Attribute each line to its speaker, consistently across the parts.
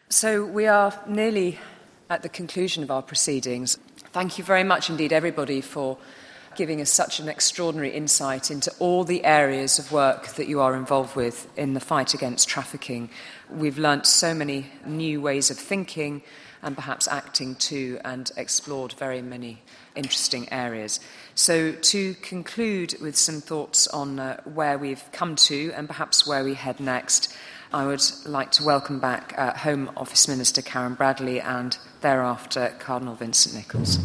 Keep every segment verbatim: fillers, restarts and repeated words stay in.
Speaker 1: So we are nearly at the conclusion of our proceedings. Thank you very much indeed, everybody, for giving us such an extraordinary insight into all the areas of work that you are involved with in the fight against trafficking. We've learnt so many new ways of thinking and perhaps acting too, and explored very many interesting areas. So to conclude with some thoughts on uh, where we've come to and perhaps where we head next, I would like to welcome back uh, Home Office Minister Karen Bradley and thereafter Cardinal Vincent Nichols.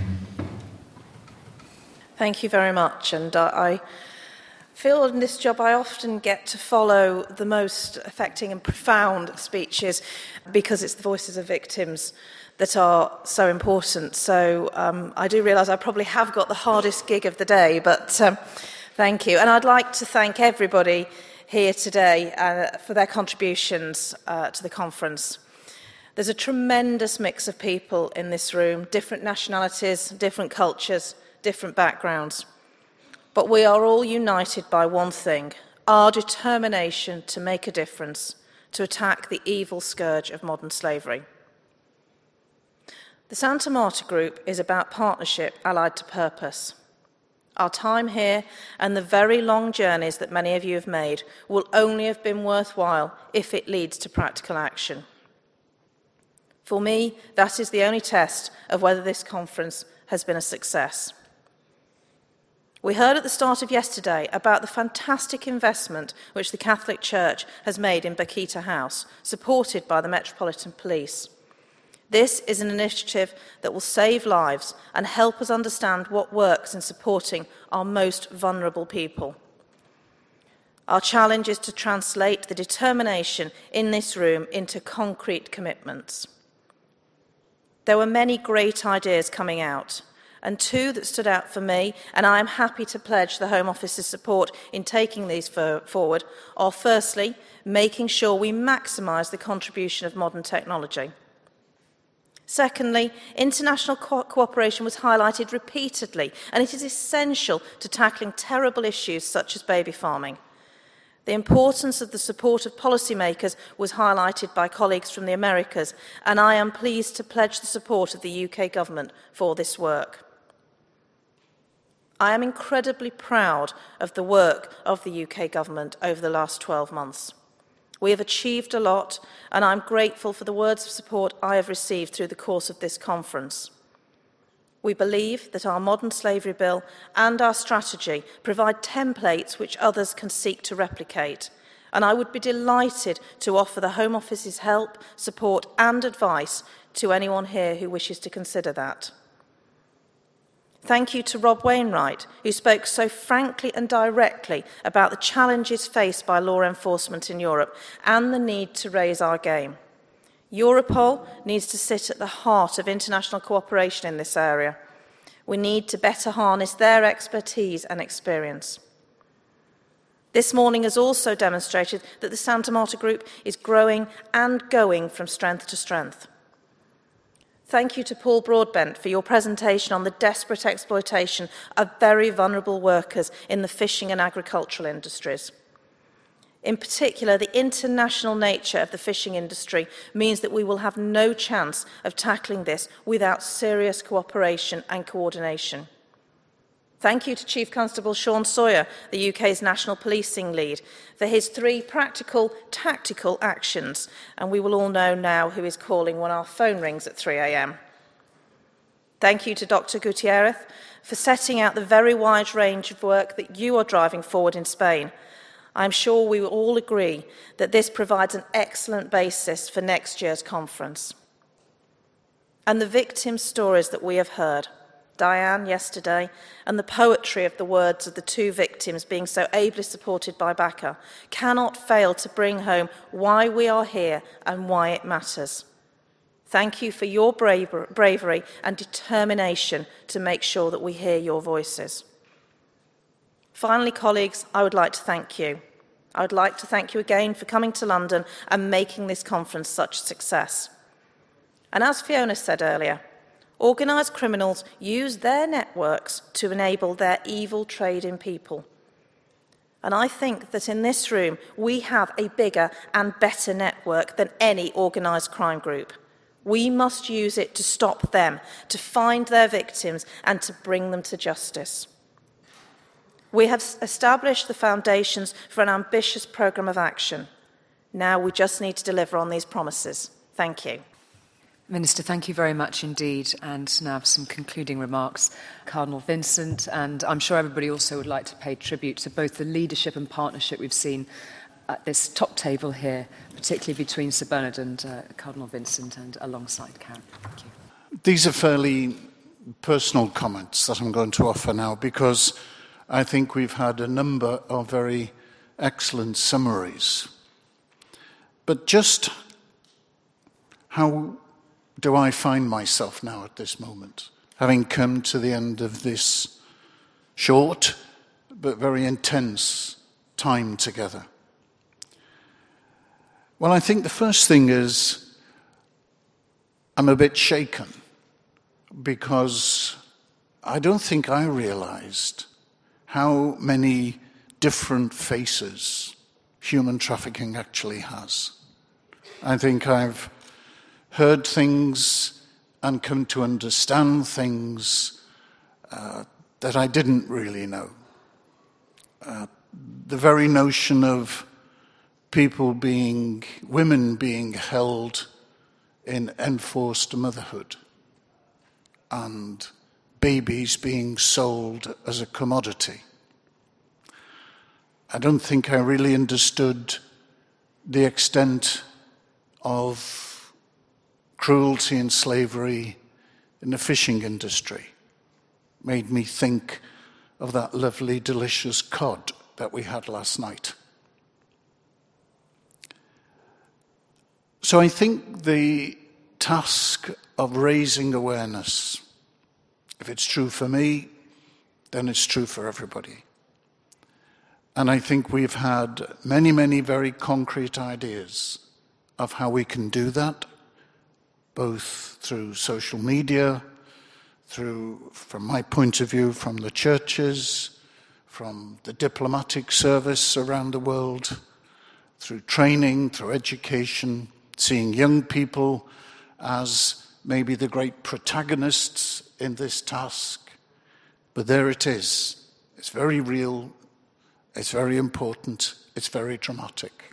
Speaker 2: Thank you very much. And uh, I feel in this job I often get to follow the most affecting and profound speeches because it's the voices of victims that are so important. So um, I do realise I probably have got the hardest gig of the day, but um, thank you. And I'd like to thank everybody here today uh, for their contributions uh, to the conference. There's a tremendous mix of people in this room, different nationalities, different cultures, different backgrounds. But we are all united by one thing, our determination to make a difference, to attack the evil scourge of modern slavery. The Santa Marta Group is about partnership allied to purpose. Our time here and the very long journeys that many of you have made will only have been worthwhile if it leads to practical action. For me, that is the only test of whether this conference has been a success. We heard at the start of yesterday about the fantastic investment which the Catholic Church has made in Bakita House, supported by the Metropolitan Police. This is an initiative that will save lives and help us understand what works in supporting our most vulnerable people. Our challenge is to translate the determination in this room into concrete commitments. There were many great ideas coming out, and two that stood out for me, and I am happy to pledge the Home Office's support in taking these for forward, are firstly, making sure we maximise the contribution of modern technology. Secondly, international co- cooperation was highlighted repeatedly, and it is essential to tackling terrible issues such as baby farming. The importance of the support of policymakers was highlighted by colleagues from the Americas, and I am pleased to pledge the support of the U K government for this work. I am incredibly proud of the work of the U K government over the last twelve months. We have achieved a lot, and I'm grateful for the words of support I have received through the course of this conference. We believe that our modern slavery bill and our strategy provide templates which others can seek to replicate, and I would be delighted to offer the Home Office's help, support and advice to anyone here who wishes to consider that. Thank you to Rob Wainwright, who spoke so frankly and directly about the challenges faced by law enforcement in Europe and the need to raise our game. Europol needs to sit at the heart of international cooperation in this area. We need to better harness their expertise and experience. This morning has also demonstrated that the Santa Marta Group is growing and going from strength to strength. Thank you to Paul Broadbent for your presentation on the desperate exploitation of very vulnerable workers in the fishing and agricultural industries. In particular, the international nature of the fishing industry means that we will have no chance of tackling this without serious cooperation and coordination. Thank you to Chief Constable Sean Sawyer, the U K's National Policing Lead, for his three practical, tactical actions, and we will all know now who is calling when our phone rings at three a m. Thank you to Doctor Gutierrez for setting out the very wide range of work that you are driving forward in Spain. I'm sure we will all agree that this provides an excellent basis for next year's conference. And the victim stories that we have heard, Diane yesterday, and the poetry of the words of the two victims being so ably supported by B A C A, cannot fail to bring home why we are here and why it matters. Thank you for your bravery and determination to make sure that we hear your voices. Finally, colleagues, I would like to thank you. I would like to thank you again for coming to London and making this conference such a success. And as Fiona said earlier, organised criminals use their networks to enable their evil trade in people. And I think that in this room, we have a bigger and better network than any organised crime group. We must use it to stop them, to find their victims and to bring them to justice. We have established the foundations for an ambitious programme of action. Now we just need to deliver on these promises. Thank you.
Speaker 1: Minister, thank you very much indeed. And now some concluding remarks. Cardinal Vincent, and I'm sure everybody also would like to pay tribute to both the leadership and partnership we've seen at this top table here, particularly between Sir Bernard and uh, Cardinal Vincent and alongside Karen. Thank you.
Speaker 3: These are fairly personal comments that I'm going to offer now, because I think we've had a number of very excellent summaries. But just how do I find myself now at this moment, having come to the end of this short but very intense time together? Well, I think the first thing is I'm a bit shaken, because I don't think I realized how many different faces human trafficking actually has. I think I've heard things and come to understand things uh, that I didn't really know. Uh, the very notion of people being, women being held in enforced motherhood and babies being sold as a commodity. I don't think I really understood the extent of cruelty and slavery in the fishing industry. Made me think of that lovely, delicious cod that we had last night. So I think the task of raising awareness, if it's true for me, then it's true for everybody. And I think we've had many, many very concrete ideas of how we can do that, both through social media, through, from my point of view, from the churches, from the diplomatic service around the world, through training, through education, seeing young people as maybe the great protagonists in this task. But there it is. It's very real. It's very important. It's very dramatic.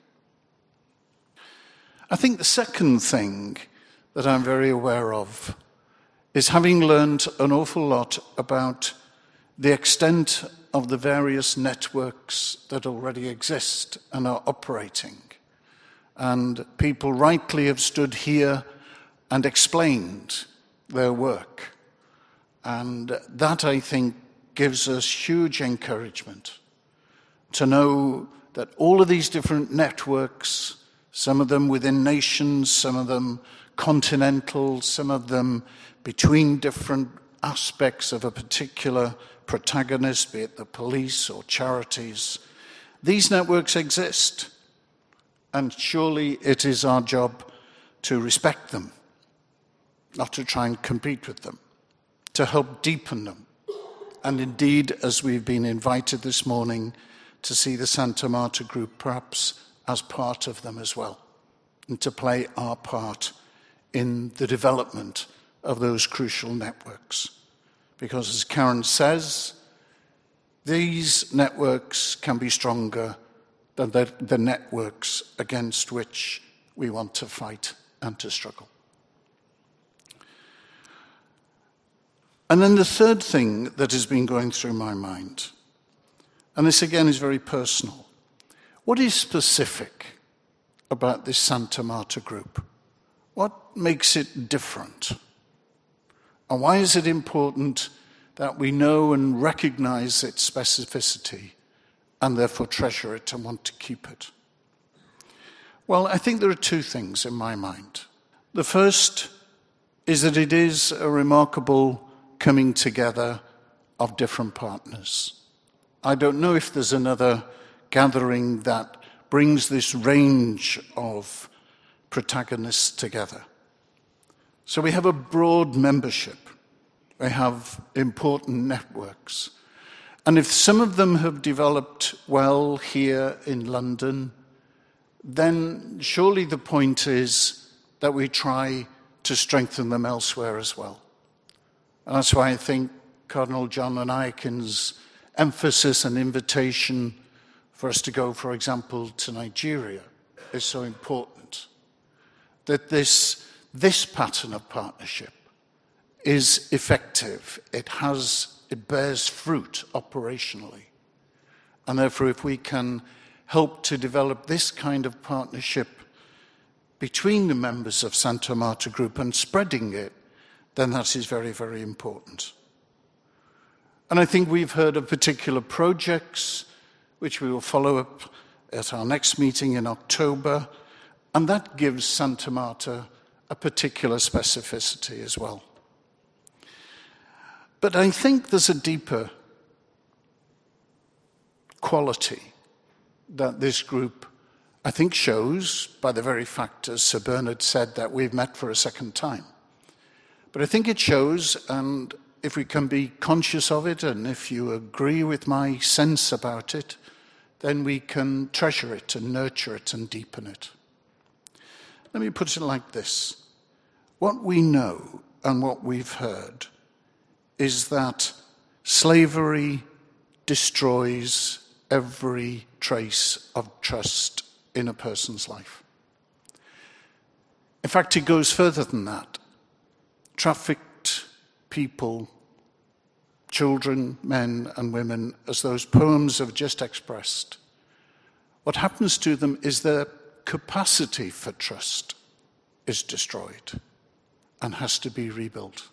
Speaker 3: I think the second thing that I'm very aware of is having learned an awful lot about the extent of the various networks that already exist and are operating. And people rightly have stood here and explained their work. And that, I think, gives us huge encouragement to know that all of these different networks, some of them within nations, some of them continental, some of them between different aspects of a particular protagonist, be it the police or charities, these networks exist. And surely it is our job to respect them, not to try and compete with them, to help deepen them. And indeed, as we've been invited this morning, to see the Santa Marta Group perhaps as part of them as well, and to play our part in the development of those crucial networks. Because as Karen says, these networks can be stronger than the, the networks against which we want to fight and to struggle. And then the third thing that has been going through my mind, and this again is very personal, what is specific about this Santa Marta Group? What makes it different? And why is it important that we know and recognize its specificity and therefore treasure it and want to keep it? Well, I think there are two things in my mind. The first is that it is a remarkable coming together of different partners. I don't know if there's another gathering that brings this range of protagonists together. So we have a broad membership. We have important networks. And if some of them have developed well here in London, then surely the point is that we try to strengthen them elsewhere as well. And that's why I think Cardinal John and Aiken's emphasis and invitation for us to go, for example, to Nigeria is so important. That this, this pattern of partnership is effective. It has, it bears fruit operationally. And therefore, if we can help to develop this kind of partnership between the members of Santa Marta Group and spreading it, then that is very, very important. And I think we've heard of particular projects which we will follow up at our next meeting in October, and that gives Santa Marta a particular specificity as well. But I think there's a deeper quality that this group, I think, shows by the very fact, as Sir Bernard said, that we've met for a second time. But I think it shows, and if we can be conscious of it, and if you agree with my sense about it, then we can treasure it and nurture it and deepen it. Let me put it like this. What we know and what we've heard is that slavery destroys every trace of trust in a person's life. In fact, it goes further than that. Trafficked people, children, men and women, as those poems have just expressed, what happens to them is their capacity for trust is destroyed and has to be rebuilt.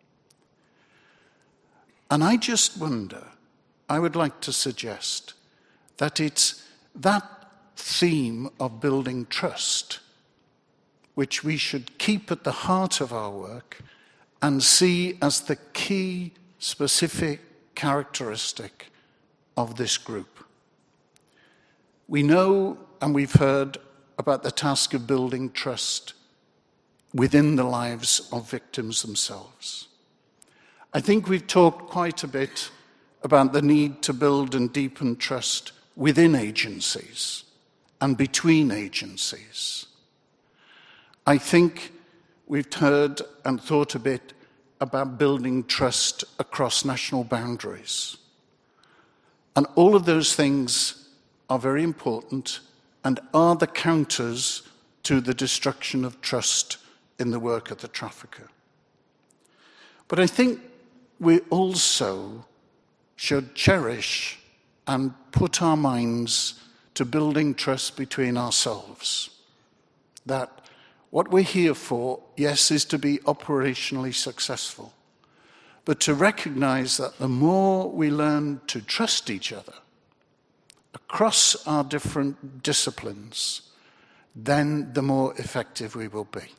Speaker 3: And I just wonder, I would like to suggest that it's that theme of building trust which we should keep at the heart of our work and see as the key specific characteristic of this group. We know and we've heard about the task of building trust within the lives of victims themselves. I think we've talked quite a bit about the need to build and deepen trust within agencies and between agencies. I think we've heard and thought a bit about building trust across national boundaries. And all of those things are very important and are the counters to the destruction of trust in the work of the trafficker. But I think we also should cherish and put our minds to building trust between ourselves. That what we're here for, yes, is to be operationally successful, but to recognize that the more we learn to trust each other across our different disciplines, then the more effective we will be.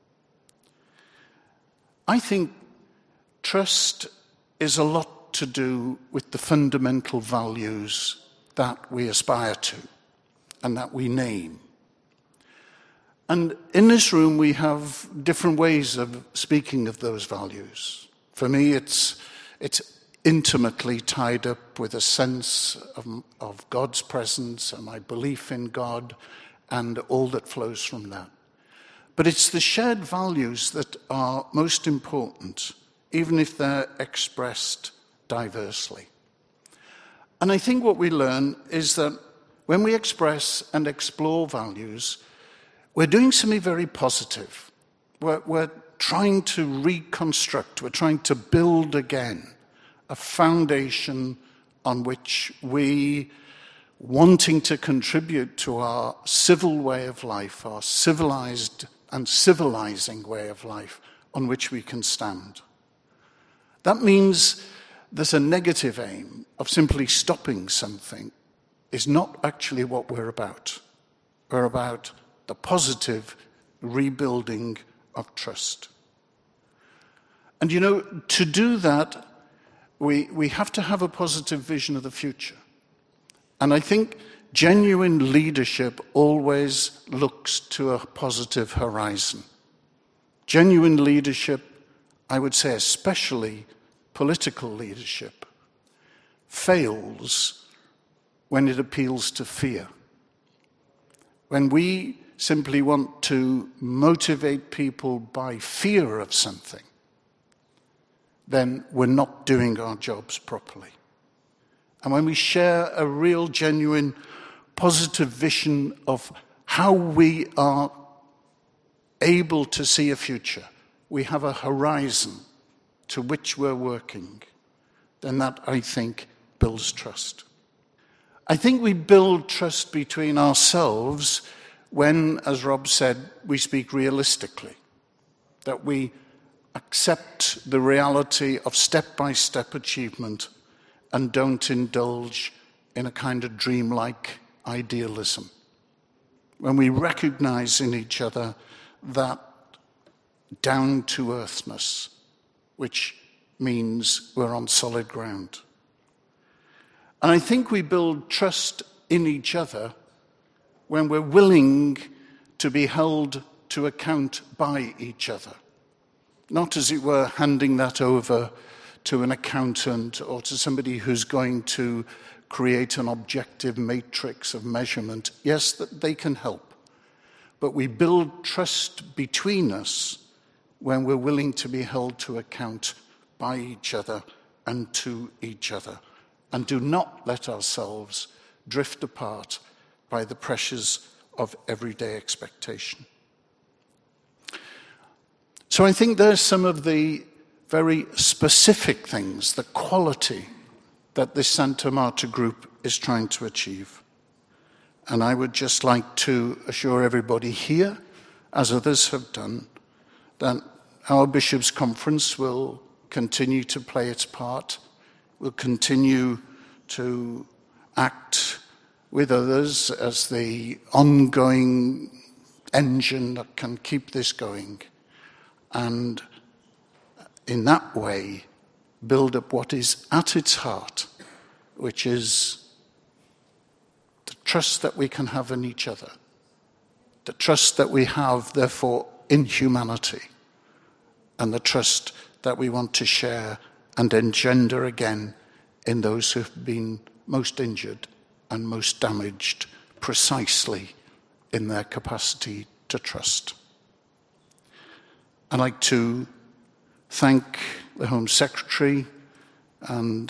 Speaker 3: I think trust is a lot to do with the fundamental values that we aspire to and that we name. And in this room, we have different ways of speaking of those values. For me, it's, it's intimately tied up with a sense of, of God's presence and my belief in God and all that flows from that. But it's the shared values that are most important, even if they're expressed diversely. And I think what we learn is that when we express and explore values, we're doing something very positive. We're, we're trying to reconstruct, we're trying to build again a foundation on which we, wanting to contribute to our civil way of life, our civilized and civilizing way of life, on which we can stand. That means that a negative aim of simply stopping something is not actually what we're about. We're about the positive rebuilding of trust. And you know, to do that, we, we have to have a positive vision of the future. And I think genuine leadership always looks to a positive horizon. Genuine leadership, I would say especially political leadership, fails when it appeals to fear. When we simply want to motivate people by fear of something, then we're not doing our jobs properly. And when we share a real, genuine, positive vision of how we are able to see a future, we have a horizon to which we're working, then that, I think, builds trust. I think we build trust between ourselves when, as Rob said, we speak realistically, that we accept the reality of step-by-step achievement and don't indulge in a kind of dreamlike idealism. When we recognize in each other that down-to-earthness, which means we're on solid ground. And I think we build trust in each other when we're willing to be held to account by each other. Not, as it were, handing that over to an accountant or to somebody who's going to create an objective matrix of measurement. Yes, that they can help. But we build trust between us when we're willing to be held to account by each other and to each other, and do not let ourselves drift apart by the pressures of everyday expectation. So I think there's some of the very specific things, the quality that this Santa Marta group is trying to achieve. And I would just like to assure everybody here, as others have done, that our Bishops' Conference will continue to play its part, will continue to act with others as the ongoing engine that can keep this going, and in that way build up what is at its heart, which is the trust that we can have in each other, the trust that we have, therefore, in humanity, and the trust that we want to share and engender again in those who have been most injured and most damaged precisely in their capacity to trust. I'd like to thank the Home Secretary and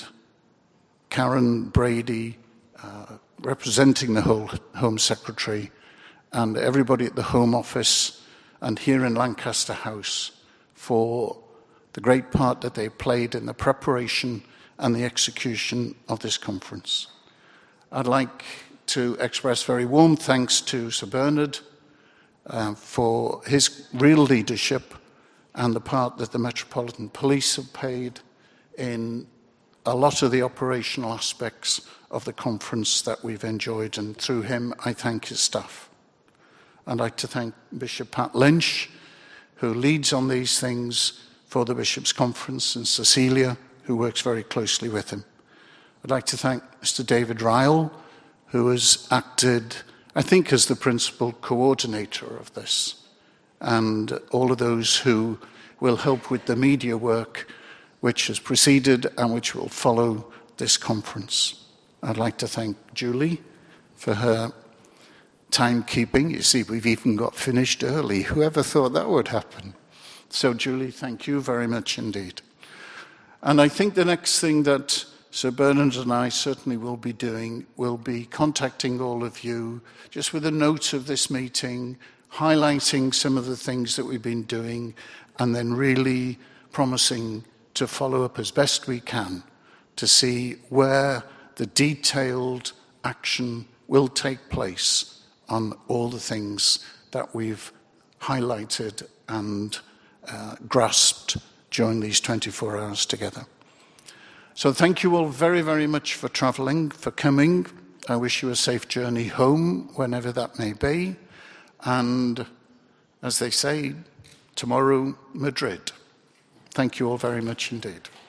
Speaker 3: Karen Brady, uh, representing the whole Home Secretary, and everybody at the Home Office and here in Lancaster House for the great part that they played in the preparation and the execution of this conference. I'd like to express very warm thanks to Sir Bernard uh, for his real leadership and the part that the Metropolitan Police have played in a lot of the operational aspects of the conference that we've enjoyed, and through him I thank his staff. I'd like to thank Bishop Pat Lynch, who leads on these things for the Bishops' Conference, and Cecilia, who works very closely with him. I'd like to thank Mister David Ryle, who has acted, I think, as the principal coordinator of this, and all of those who will help with the media work which has preceded and which will follow this conference. I'd like to thank Julie for her timekeeping. You see, we've even got finished early. Whoever thought that would happen? So, Julie, thank you very much indeed. And I think the next thing that Sir Bernard and I certainly will be doing will be contacting all of you just with a note of this meeting, highlighting some of the things that we've been doing, and then really promising to follow up as best we can to see where the detailed action will take place on all the things that we've highlighted and uh, grasped during these twenty-four hours together. So thank you all very, very much for travelling, for coming. I wish you a safe journey home, whenever that may be. And as they say, tomorrow, Madrid. Thank you all very much indeed.